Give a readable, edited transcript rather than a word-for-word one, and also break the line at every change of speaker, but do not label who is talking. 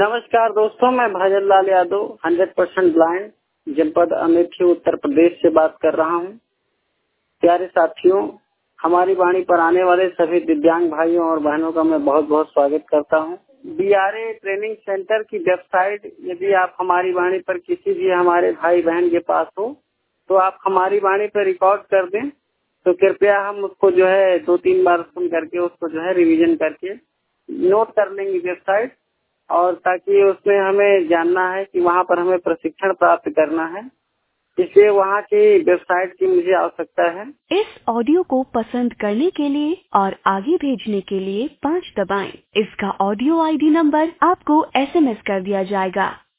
नमस्कार दोस्तों, मैं भजन लाल यादव 100% ब्लाइंड जनपद अमेठी उत्तर प्रदेश से बात कर रहा हूं। प्यारे साथियों, हमारी वाणी पर आने वाले सभी दिव्यांग भाइयों और बहनों का मैं बहुत बहुत स्वागत करता हूं। बीआरए ट्रेनिंग सेंटर की वेबसाइट यदि आप हमारी वाणी पर किसी भी हमारे भाई बहन के पास हो तो आप हमारी वाणी पर रिकॉर्ड कर दें, तो कृपया हम उसको जो है 2-3 बार सुन करके उसको जो है रिवीजन करके नोट कर लेंगे वेबसाइट, और ताकि उसमें हमें जानना है कि वहाँ पर हमें प्रशिक्षण प्राप्त करना है, इसलिए वहाँ की वेबसाइट की मुझे आवश्यकता है।
इस ऑडियो को पसंद करने के लिए और आगे भेजने के लिए 5 दबाएं। इसका ऑडियो आईडी नंबर आपको SMS कर दिया जाएगा।